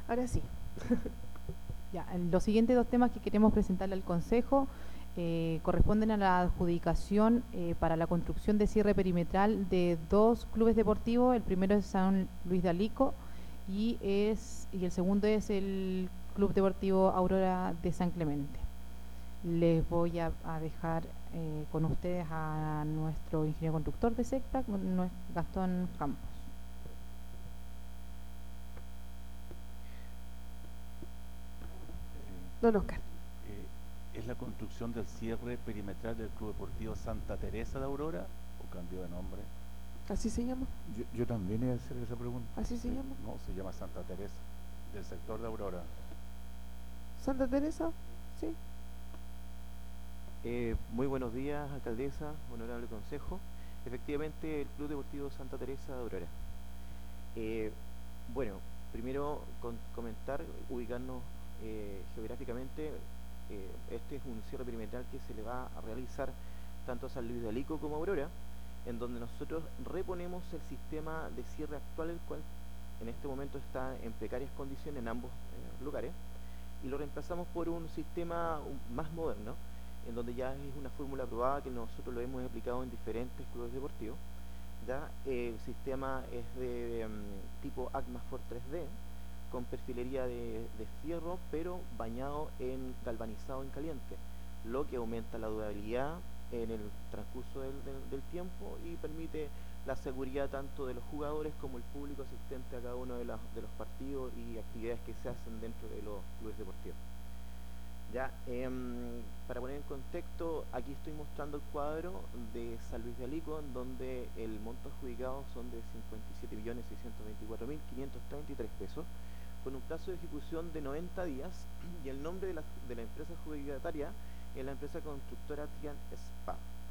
Ahora sí. Ya, los siguientes dos temas que queremos presentarle al Consejo corresponden a la adjudicación para la construcción de cierre perimetral de dos clubes deportivos. El primero es San Luis de Alico y el segundo es el Club Deportivo Aurora de San Clemente. Les voy a dejar con ustedes a nuestro ingeniero constructor de SECTA, Gastón Campos. Don Oscar. ¿Es la construcción del cierre perimetral del Club Deportivo Santa Teresa de Aurora o cambió de nombre? ¿Así se llama? Yo también iba a hacer esa pregunta. ¿Así se llama? No, se llama Santa Teresa, del sector de Aurora. ¿Santa Teresa? Sí. Muy buenos días, alcaldesa, honorable consejo. Efectivamente, el Club Deportivo Santa Teresa de Aurora. Bueno, primero comentar, ubicarnos geográficamente. Este es un cierre perimetral que se le va a realizar tanto a San Luis de Alico como a Aurora, en donde nosotros reponemos el sistema de cierre actual, el cual en este momento está en precarias condiciones en ambos lugares, y lo reemplazamos por un sistema más moderno, en donde ya es una fórmula aprobada que nosotros lo hemos aplicado en diferentes clubes deportivos. Ya el sistema es de tipo Agmafor 3D, con perfilería de fierro, pero bañado en galvanizado en caliente, lo que aumenta la durabilidad en el transcurso del tiempo y permite la seguridad tanto de los jugadores como el público asistente a cada uno de los partidos y actividades que se hacen dentro de los clubes deportivos. Ya, para poner en contexto, aquí estoy mostrando el cuadro de San Luis de Alico, en donde el monto adjudicado son de 57.624.533 pesos, con un plazo de ejecución de 90 días, y el nombre de la empresa adjudicataria es la empresa constructora Trian Spa.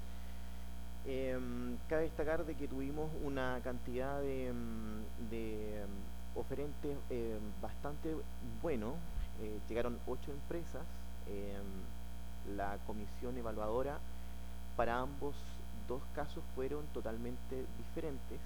Cabe destacar de que tuvimos una cantidad de oferentes bastante bueno. Llegaron 8 empresas. La comisión evaluadora para ambos dos casos fueron totalmente diferentes.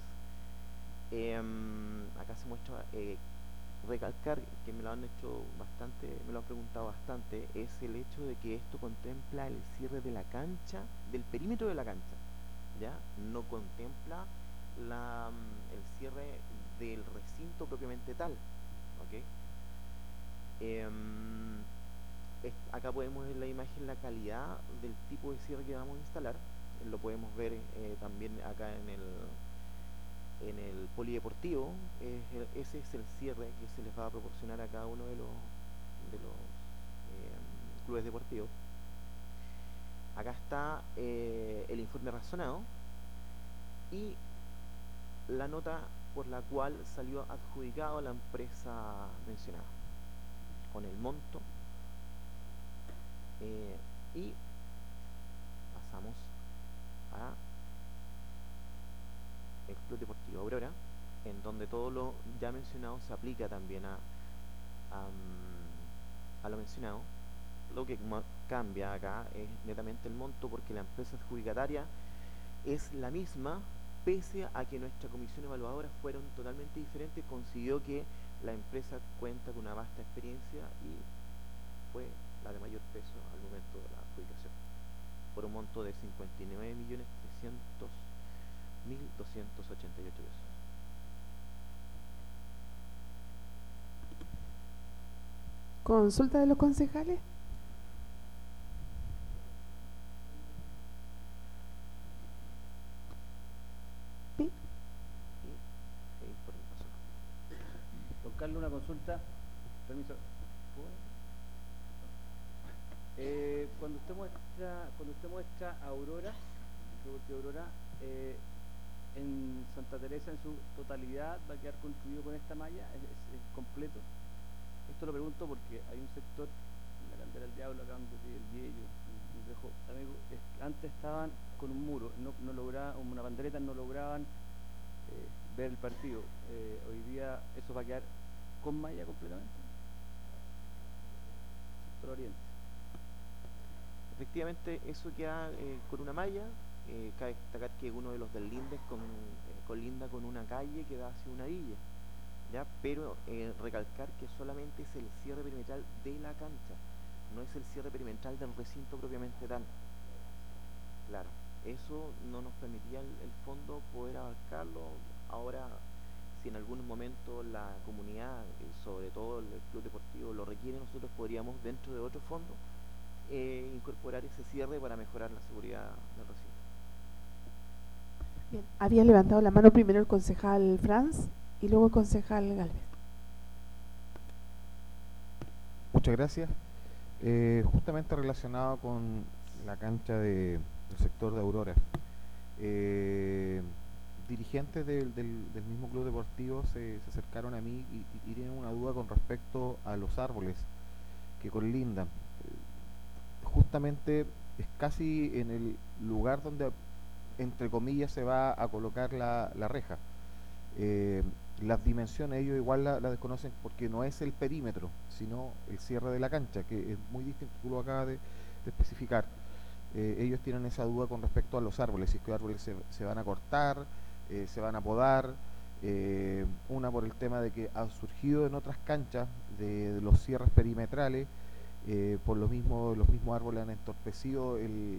Acá se muestra, recalcar que me lo han hecho bastante, me lo han preguntado bastante, es el hecho de que esto contempla el cierre de la cancha, del perímetro de la cancha, ya no contempla el cierre del recinto propiamente tal, ¿ok? Acá podemos ver en la imagen la calidad del tipo de cierre que vamos a instalar. Lo podemos ver también acá en el polideportivo. Ese es el cierre que se les va a proporcionar a cada uno de los clubes deportivos. Acá está el informe razonado y la nota por la cual salió adjudicado a la empresa mencionada, con el monto. Y pasamos a el Club Deportivo Aurora, en donde todo lo ya mencionado se aplica también a lo mencionado. Lo que cambia acá es netamente el monto, porque la empresa adjudicataria es la misma, pese a que nuestra comisión evaluadora fueron totalmente diferentes. Consiguió que la empresa cuenta con una vasta experiencia y fue la de mayor peso al momento de la adjudicación, por un monto de 59.300.288 pesos. ¿Consulta de los concejales? ¿Sí? Y seguir por el paso. Don Carlos, una consulta. Permiso. Cuando usted muestra Aurora, Aurora, en Santa Teresa en su totalidad va a quedar construido con esta malla, es completo. Esto lo pregunto porque hay un sector, en la Candela del Diablo, acá donde el Viejo, un viejo amigo, antes estaban con un muro, no lograban, una pandereta, no lograban ver el partido. Hoy día eso va a quedar con malla completamente. Sector Oriente. Efectivamente, eso queda con una malla. Cabe destacar que uno de los del Lindes colinda con una calle que da hacia una villa, ¿ya? Pero recalcar que solamente es el cierre perimetral de la cancha, no es el cierre perimetral del recinto propiamente tal. Claro, eso no nos permitía el fondo poder abarcarlo. Ahora, si en algún momento la comunidad, sobre todo el club deportivo, lo requiere, nosotros podríamos, dentro de otro fondo, incorporar ese cierre para mejorar la seguridad del recinto. Bien, había levantado la mano primero el concejal Franz y luego el concejal Galvez. Muchas gracias. Justamente relacionado con la cancha del sector de Aurora. Dirigentes del mismo club deportivo se acercaron a mí y tienen una duda con respecto a los árboles que colindan. Justamente es casi en el lugar donde, entre comillas, se va a colocar la reja. Las dimensiones ellos igual la desconocen porque no es el perímetro, sino el cierre de la cancha, que es muy distinto, tú lo acabas de especificar. Ellos tienen esa duda con respecto a los árboles, si es que los árboles se van a cortar, se van a podar, una por el tema de que ha surgido en otras canchas de los cierres perimetrales, por los mismos árboles han entorpecido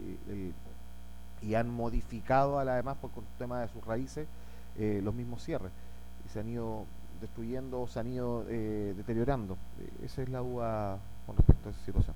y han modificado además por el tema de sus raíces los mismos cierres y se han ido destruyendo o se han ido deteriorando. Esa es la duda con respecto a esa situación.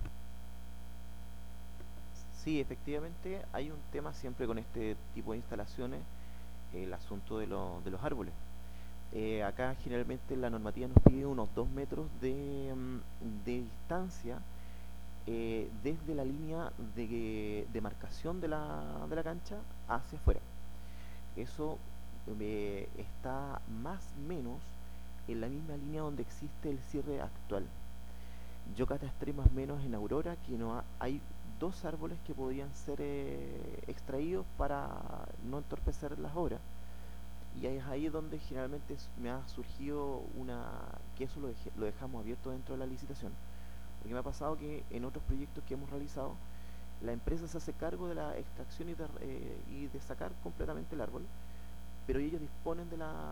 Sí, efectivamente hay un tema siempre con este tipo de instalaciones, el asunto de los árboles. Acá generalmente la normativa nos pide unos 2 metros de distancia desde la línea de demarcación de la cancha hacia afuera. Eso está más o menos en la misma línea donde existe el cierre actual. Yo catastré más o menos en Aurora que hay 2 árboles que podían ser extraídos para no entorpecer las obras, y es ahí donde generalmente me ha surgido que eso lo dejamos abierto dentro de la licitación, porque me ha pasado que en otros proyectos que hemos realizado la empresa se hace cargo de la extracción y de sacar completamente el árbol, pero ellos disponen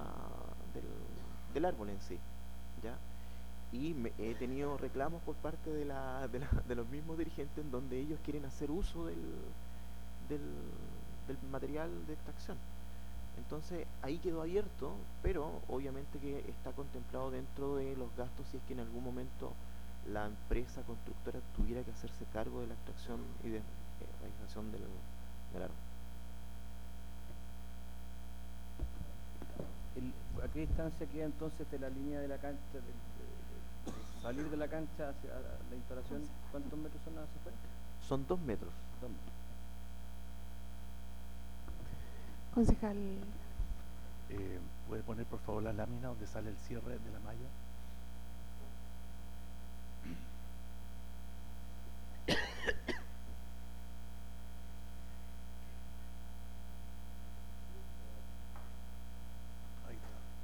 del árbol en sí, ¿ya? Y he tenido reclamos por parte de los mismos dirigentes en donde ellos quieren hacer uso del material de extracción. Entonces ahí quedó abierto, pero obviamente que está contemplado dentro de los gastos si es que en algún momento la empresa constructora tuviera que hacerse cargo de la extracción y de realización del árbol. ¿A qué distancia queda entonces de la línea de la cancha, salir de la cancha hacia la instalación? ¿Cuántos metros son hacia afuera? Son 2 metros. Concejal. ¿Puede poner por favor la lámina donde sale el cierre de la malla? Ahí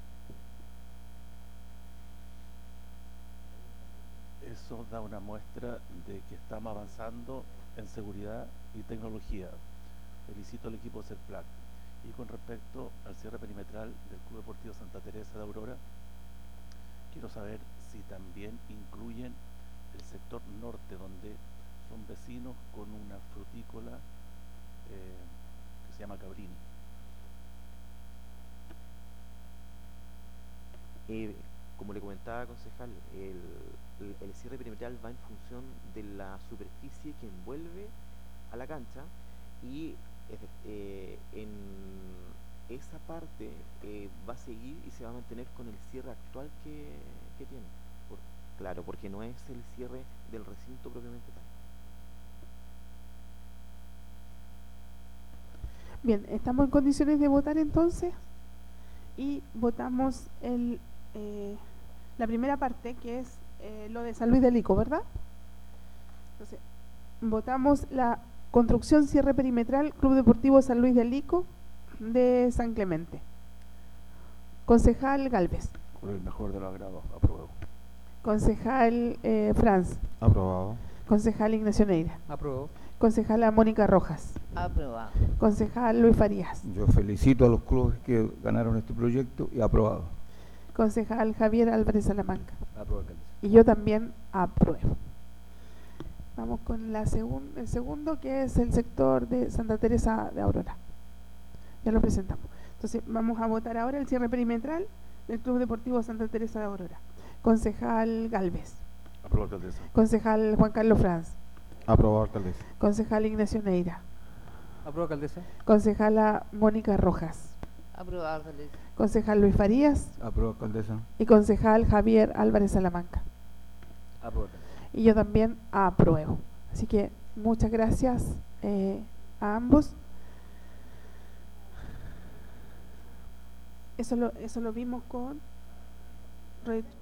está. Eso da una muestra de que estamos avanzando en seguridad y tecnología. Felicito al equipo de CERPLAC. Y con respecto al cierre perimetral del Club Deportivo Santa Teresa de Aurora, quiero saber si también incluyen el sector norte, donde son vecinos con una frutícola que se llama Cabrini. Como le comentaba, concejal, el cierre perimetral va en función de la superficie que envuelve a la cancha, y en esa parte va a seguir y se va a mantener con el cierre actual que tiene. Claro, porque no es el cierre del recinto propiamente tal. Bien, estamos en condiciones de votar entonces y votamos la primera parte, que es lo de San Luis del Ico, ¿verdad? Entonces, votamos la construcción cierre perimetral Club Deportivo San Luis del Ico de San Clemente. Concejal Galvez. Por el mejor de los agrados, aprobado. Concejal Franz. Aprobado. Concejal Ignacio Neira. Aprobado. Concejala Mónica Rojas. Aprobado. Concejal Luis Farías. Yo felicito a los clubes que ganaron este proyecto y aprobado. Concejal Javier Álvarez Salamanca. Apruebo, alcaldesa. Y yo también apruebo. Vamos con el segundo, que es el sector de Santa Teresa de Aurora. Ya lo presentamos. Entonces vamos a votar ahora el cierre perimetral del Club Deportivo Santa Teresa de Aurora. Concejal Galvez. Apruebo, alcaldesa. Concejal Juan Carlos Franz. Aprobado, alcaldesa. Concejal Ignacio Neira. Apruebo, alcaldesa. Concejala Mónica Rojas. Aprobado, alcaldesa. Concejal Luis Farías. Apruebo, alcaldesa. Y concejal Javier Álvarez Salamanca. Apruebo, alcaldesa. Y yo también apruebo. Así que muchas gracias a ambos. Eso lo vimos con